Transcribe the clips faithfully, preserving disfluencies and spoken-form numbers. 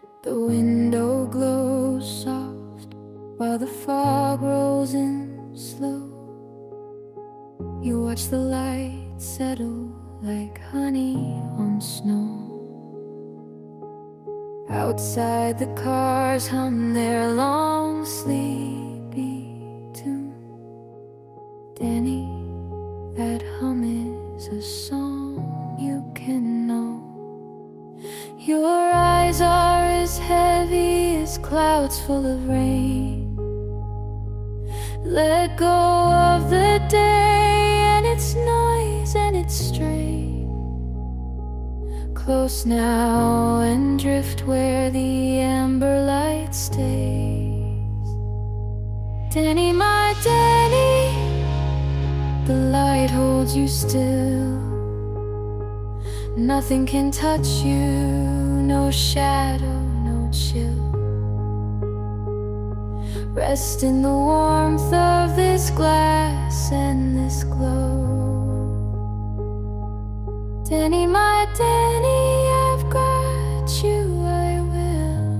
The window glows soft while the fog rolls in slow. You watch the light settle like honey on snow. Outside the cars hum their long sleepy tune. Danny, that hum is a song you can know. Your eyes are as heavy as clouds full of rain. Let go of the day and its noise and its strain. Close now and drift where the amber light stays. Danny, my Danny, the light holds you still. Nothing can touch you, no shadow, no chill. Rest in the warmth of this glass and this glow. Danny, my Danny, I've got you, I will.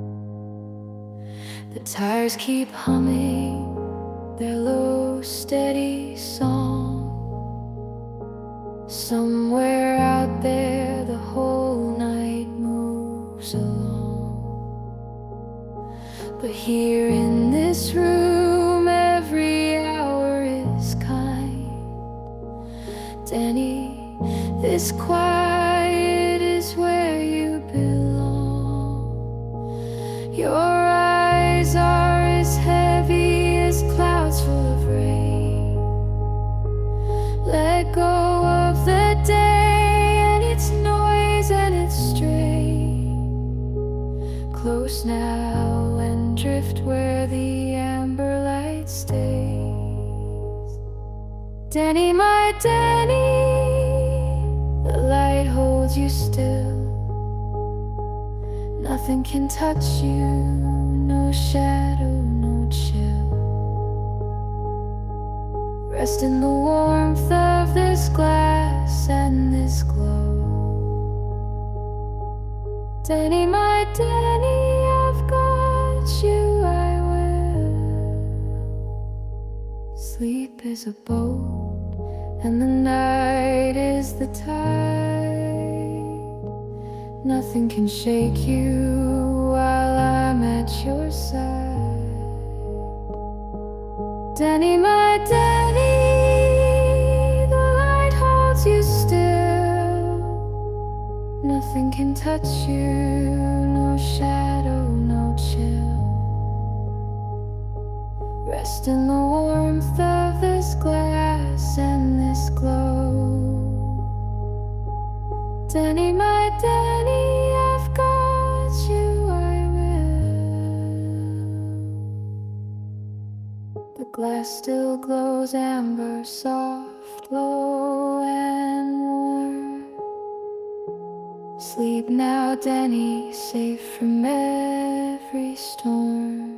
The tires keep humming their low, steady song. Somewhere out there the whole night moves along. But here in this room every hour is kind. Danny, this quiet is where you belong. Your eyes are as heavy as clouds full of rain. Let go of the day and its noise and its strain. Close now and drift where the amber light stays. Danny, my Danny, the light holds you still. Nothing can touch you, no shadow, no chill. Rest in the warmth of this glass and this glow. Danny, my Danny, I've got you, I will. Sleep is a boat and the night is the tide. Nothing can shake you while I'm at your side. Danny, my Danny, the light holds you still. Nothing can touch you, no shadow, no chill. Rest in the warmth of this glass and this glow. Danny, my Danny, I've got you, I will. The glass still glows amber, soft, low and warm. Sleep now, Danny, safe from every storm.